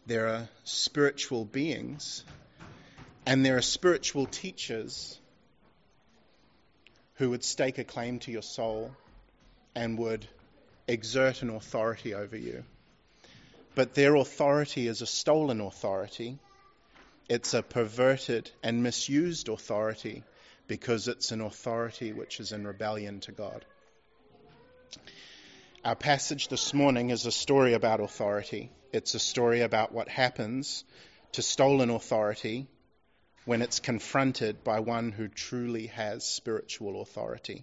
there are spiritual beings, and there are spiritual teachers who would stake a claim to your soul and would exert an authority over you. But their authority is a stolen authority. It's a perverted and misused authority because it's an authority which is in rebellion to God. Our passage this morning is a story about authority. It's a story about what happens to stolen authority when it's confronted by one who truly has spiritual authority.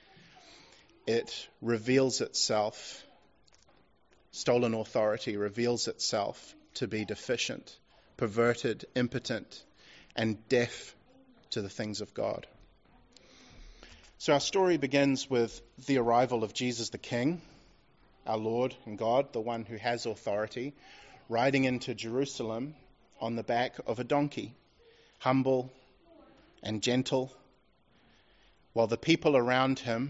It reveals itself, stolen authority reveals itself to be deficient, perverted, impotent, and deaf to the things of God. So our story begins with the arrival of Jesus the King, our Lord and God, the one who has authority, riding into Jerusalem on the back of a donkey, humble and gentle, while the people around him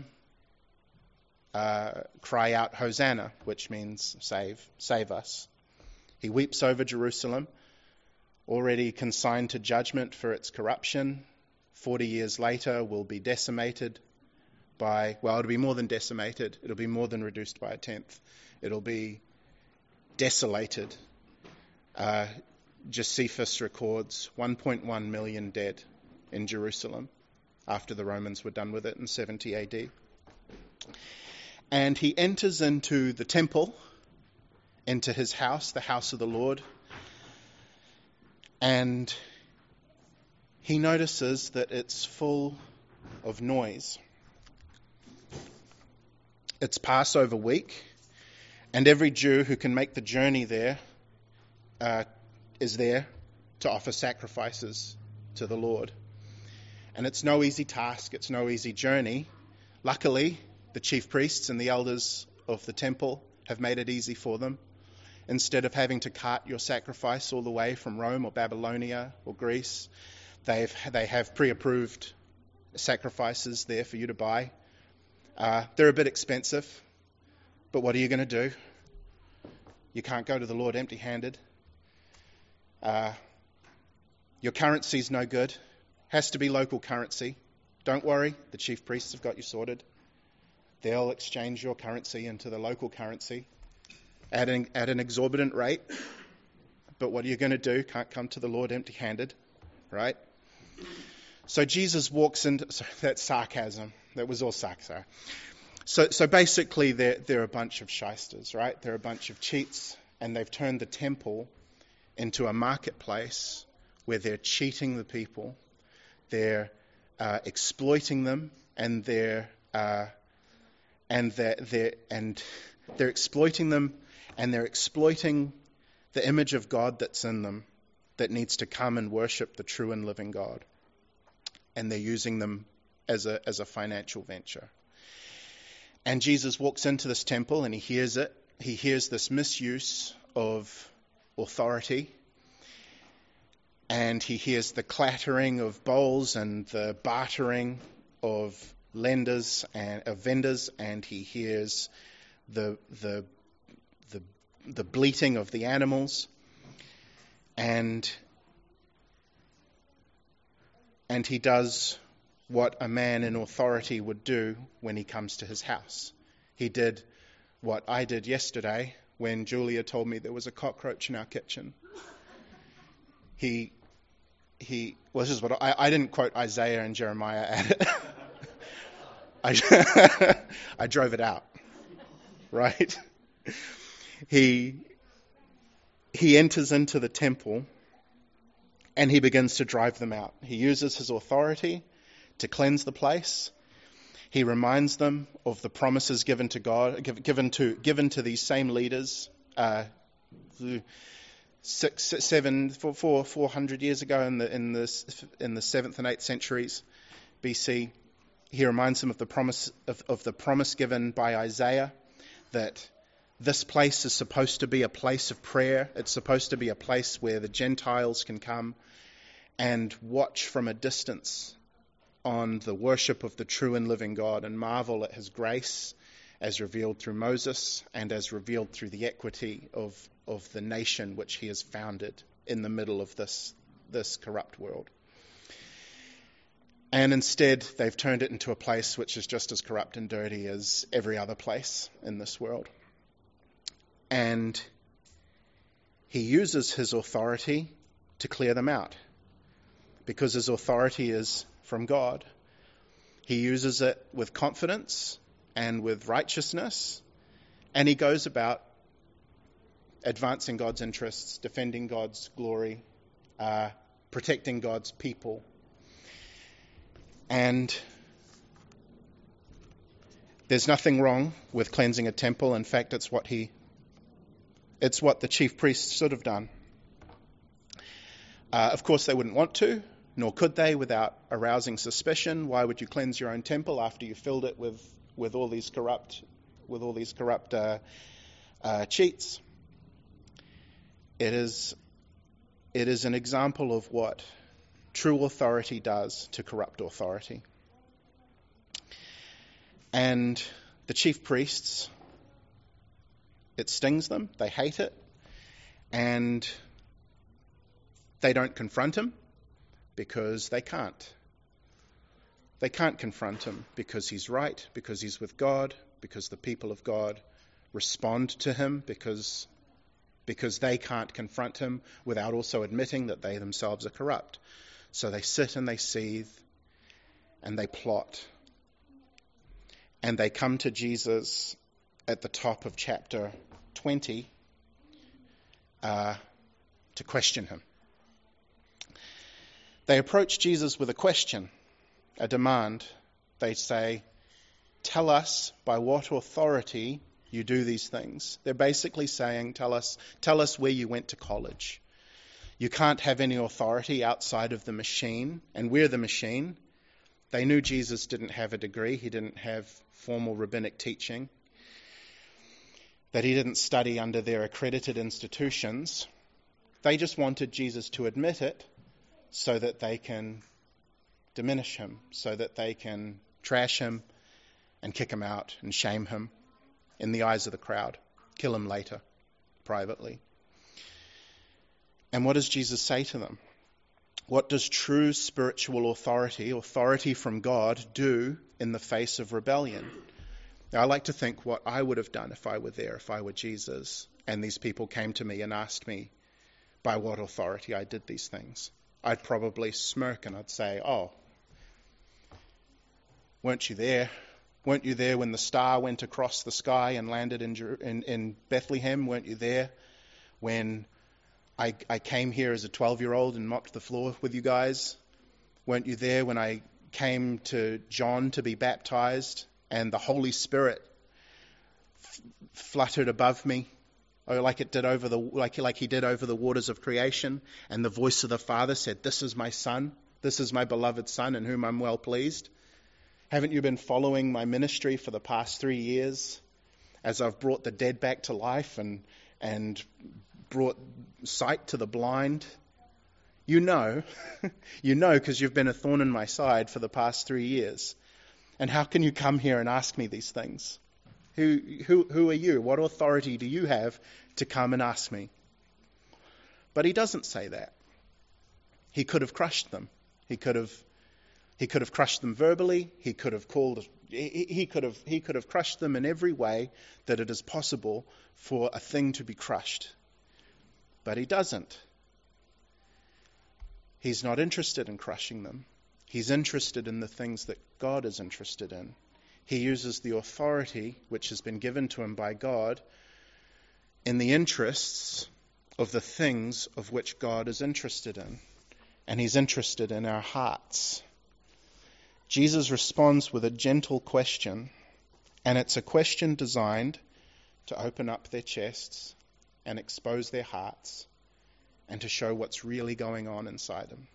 cry out, Hosanna, which means save us. He weeps over Jerusalem, already consigned to judgment for its corruption. 40 years later will be decimated by, well, it'll be more than decimated. It'll be more than reduced by a tenth. It'll be desolated. Josephus records 1.1 million dead in Jerusalem after the Romans were done with it in 70 AD. And he enters into the temple, into his house, the house of the Lord, and he notices that it's full of noise. It's Passover week, and every Jew who can make the journey there is there to offer sacrifices to the Lord. And it's no easy task, it's no easy journey. Luckily, the chief priests and the elders of the temple have made it easy for them. Instead of having to cart your sacrifice all the way from Rome or Babylonia or Greece, they have pre-approved sacrifices there for you to buy. They're a bit expensive, but what are you going to do? You can't go to the Lord empty-handed. Your currency's no good. Has to be local currency. Don't worry, the chief priests have got you sorted. They'll exchange your currency into the local currency at an exorbitant rate. But what are you going to do? Can't come to the Lord empty-handed, right? So Jesus walks into... Sorry, that's sarcasm. That was all sarcasm. So basically they're a bunch of shysters, right? They're a bunch of cheats, and they've turned the temple into a marketplace where they're cheating the people, they're exploiting them, and they're exploiting them, and they're exploiting the image of God that's in them, that needs to come and worship the true and living God. And they're using them as a financial venture. And Jesus walks into this temple and he hears it. He hears this misuse of authority. And he hears the clattering of bowls and the bartering of lenders and of vendors, and he hears the bleating of the animals, and he does what a man in authority would do when he comes to his house. He did what I did yesterday when Julia told me there was a cockroach in our kitchen. Well, this is what I didn't quote Isaiah and Jeremiah at it. I drove it out, right? He enters into the temple and he begins to drive them out. He uses his authority to cleanse the place. He reminds them of the promises given to God, given to these same leaders 400 years ago in the 7th and 8th centuries BC. He reminds them of the promise given by Isaiah that this place is supposed to be a place of prayer. It's supposed to be a place where the Gentiles can come and watch from a distance on the worship of the true and living God and marvel at his grace as revealed through Moses and as revealed through the equity of of the nation which he has founded in the middle of this corrupt world. And instead, they've turned it into a place which is just as corrupt and dirty as every other place in this world. And he uses his authority to clear them out, because his authority is from God. He uses it with confidence and with righteousness, and he goes about advancing God's interests, defending God's glory, protecting God's people. And there's nothing wrong with cleansing a temple. In fact, it's what the chief priests should have done. Of course, they wouldn't want to, nor could they without arousing suspicion. Why would you cleanse your own temple after you filled it with all these corrupt cheats? It is an example of what true authority does to corrupt authority. And the chief priests, it stings them, they hate it, and they don't confront him because they can't. They can't confront him because he's right, because he's with God, because the people of God respond to him, because they can't confront him without also admitting that they themselves are corrupt. So they sit and they seethe and they plot. And they come to Jesus at the top of chapter 20 to question him. They approach Jesus with a question, a demand. They say, "Tell us by what authority you do these things." They're basically saying, tell us where you went to college. You can't have any authority outside of the machine, and we're the machine. They knew Jesus didn't have a degree. He didn't have formal rabbinic teaching, that he didn't study under their accredited institutions. They just wanted Jesus to admit it so that they can diminish him, so that they can trash him and kick him out and shame him in the eyes of the crowd, kill him later, privately. And what does Jesus say to them? What does true spiritual authority from God, do in the face of rebellion? Now, I like to think what I would have done if I were there, if I were Jesus, and these people came to me and asked me by what authority I did these things. I'd probably smirk and I'd say, "Oh, weren't you there? Weren't you there when the star went across the sky and landed in Bethlehem? Weren't you there when I came here as a 12-year-old and mopped the floor with you guys? Weren't you there when I came to John to be baptized and the Holy Spirit fluttered above me, or like he did over the waters of creation, and the voice of the Father said, 'This is my Son, this is my beloved Son in whom I'm well pleased'? Haven't you been following my ministry for the past 3 years as I've brought the dead back to life and brought sight to the blind? You know because you've been a thorn in my side for the past 3 years. And how can you come here and ask me these things? Who are you? What authority do you have to come and ask me?" But he doesn't say that. He could have crushed them. He could have crushed them verbally. He could have crushed them in every way that it is possible for a thing to be crushed. But he doesn't. He's not interested in crushing them. He's interested in the things that God is interested in. He uses the authority which has been given to him by God in the interests of the things of which God is interested in. And he's interested in our hearts. Jesus responds with a gentle question, and it's a question designed to open up their chests and expose their hearts and to show what's really going on inside them.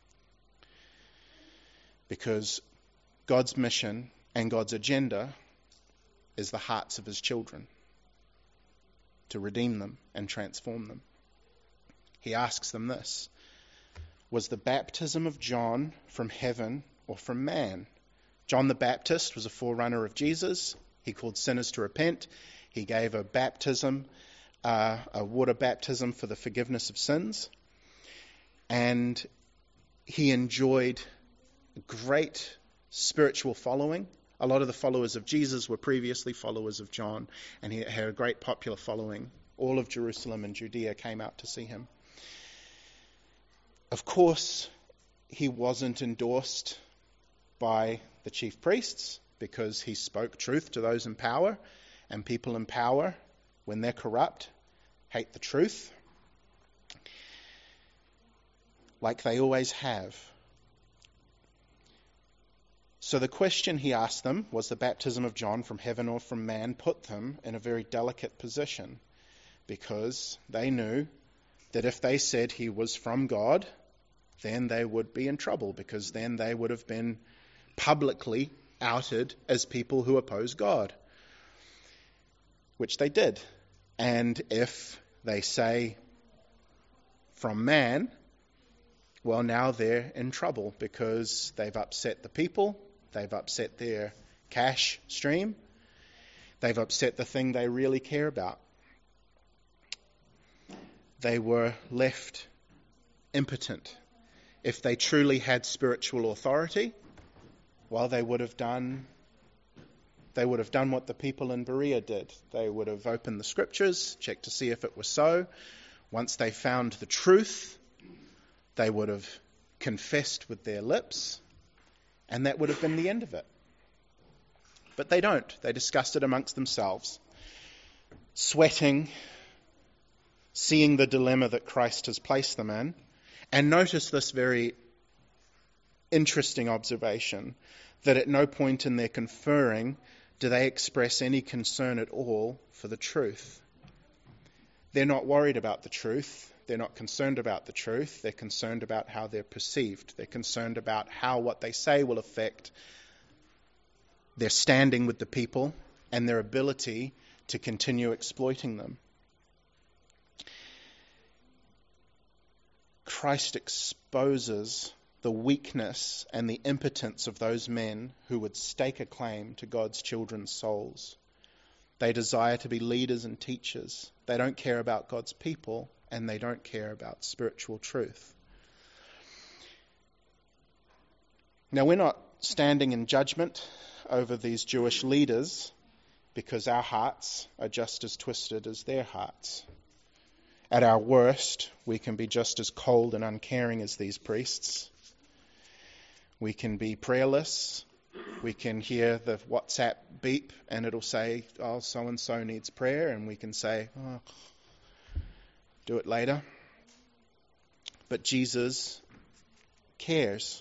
Because God's mission and God's agenda is the hearts of his children, to redeem them and transform them. He asks them this: was the baptism of John from heaven or from man? John the Baptist was a forerunner of Jesus. He called sinners to repent. He gave a baptism a water baptism for the forgiveness of sins, and he enjoyed great spiritual following. A lot of the followers of Jesus were previously followers of John, and he had a great popular following. All of Jerusalem and Judea came out to see him. Of course, he wasn't endorsed by the chief priests because he spoke truth to those in power, and people in power, when they're corrupt, hate the truth, like they always have. So the question he asked them, was the baptism of John from heaven or from man, put them in a very delicate position, because they knew that if they said he was from God, then they would be in trouble, because then they would have been publicly outed as people who oppose God, which they did. And if they say from man, well, now they're in trouble, because they've upset the people, they've upset their cash stream, they've upset the thing they really care about. They were left impotent. If they truly had spiritual authority, well, they would have done what the people in Berea did. They would have opened the scriptures, checked to see if it was so. Once they found the truth, they would have confessed with their lips, and that would have been the end of it. But they don't. They discussed it amongst themselves, sweating, seeing the dilemma that Christ has placed them in. And notice this very interesting observation, that at no point in their conferring do they express any concern at all for the truth. They're not worried about the truth. They're not concerned about the truth. They're concerned about how they're perceived. They're concerned about how what they say will affect their standing with the people and their ability to continue exploiting them. Christ exposes the weakness and the impotence of those men who would stake a claim to God's children's souls. They desire to be leaders and teachers. They don't care about God's people, and they don't care about spiritual truth. Now, we're not standing in judgment over these Jewish leaders, because our hearts are just as twisted as their hearts. At our worst, we can be just as cold and uncaring as these priests. We can be prayerless. We can hear the WhatsApp beep and it'll say, oh, so-and-so needs prayer, and we can say, oh, do it later. But Jesus cares.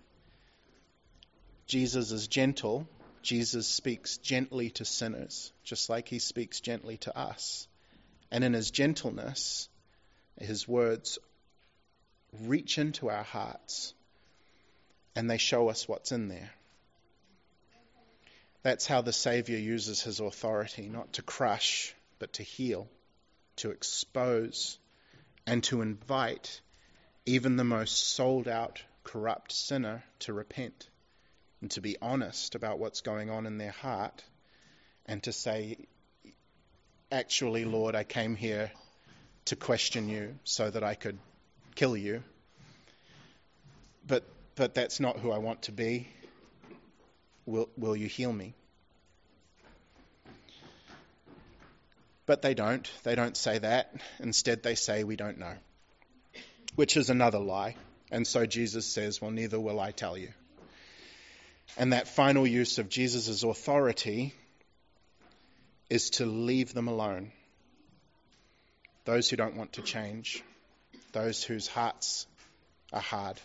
Jesus is gentle. Jesus speaks gently to sinners, just like he speaks gently to us. And in his gentleness, his words reach into our hearts and they show us what's in there. That's how the Saviour uses his authority, not to crush, but to heal, to expose, and to invite even the most sold-out, corrupt sinner to repent and to be honest about what's going on in their heart and to say, actually, Lord, I came here to question you so that I could kill you. But that's not who I want to be. Will you heal me? But they don't. They don't say that. Instead, they say, we don't know, which is another lie. And so Jesus says, well, neither will I tell you. And that final use of Jesus' authority is to leave them alone. Those who don't want to change, those whose hearts are hard.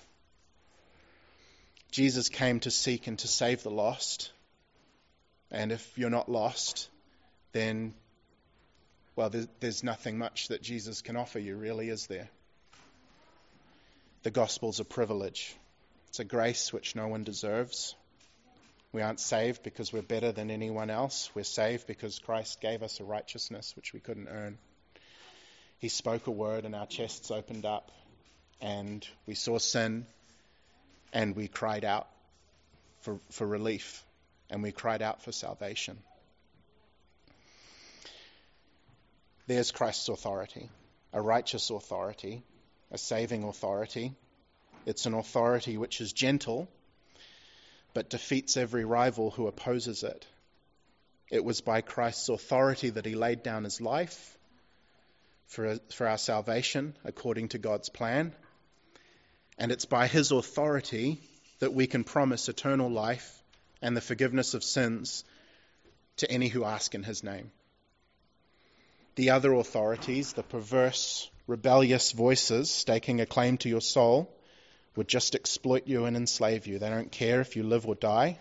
Jesus came to seek and to save the lost. And if you're not lost, then, well, there's nothing much that Jesus can offer you, really, is there? The gospel's a privilege. It's a grace which no one deserves. We aren't saved because we're better than anyone else. We're saved because Christ gave us a righteousness which we couldn't earn. He spoke a word and our chests opened up and we saw sin and we cried out for relief and we cried out for salvation. There's Christ's authority, a righteous authority, a saving authority. It's an authority which is gentle, but defeats every rival who opposes it. It was by Christ's authority that he laid down his life for our salvation according to God's plan. And it's by his authority that we can promise eternal life and the forgiveness of sins to any who ask in his name. The other authorities, the perverse, rebellious voices staking a claim to your soul, would just exploit you and enslave you. They don't care if you live or die.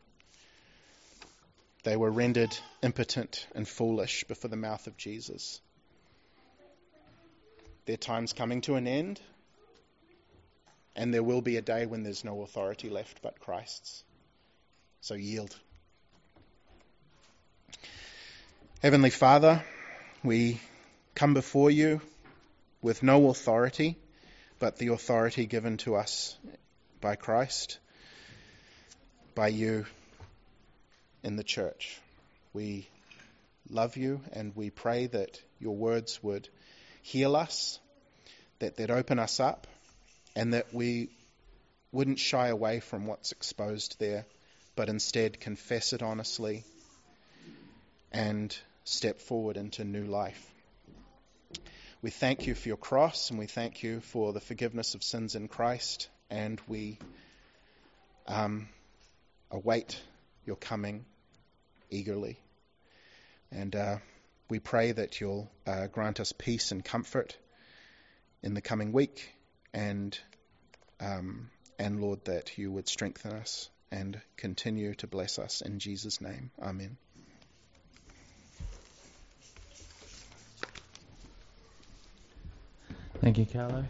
They were rendered impotent and foolish before the mouth of Jesus. Their time's coming to an end, and there will be a day when there's no authority left but Christ's. So yield. Heavenly Father, we come before you with no authority but the authority given to us by Christ, by you in the church. We love you and we pray that your words would heal us, that they'd open us up, and that we wouldn't shy away from what's exposed there, but instead confess it honestly and step forward into new life. We thank you for your cross, and we thank you for the forgiveness of sins in Christ, and we await your coming eagerly. And we pray that you'll grant us peace and comfort in the coming week, and Lord, that you would strengthen us and continue to bless us. In Jesus' name, amen. Thank you, Carlo.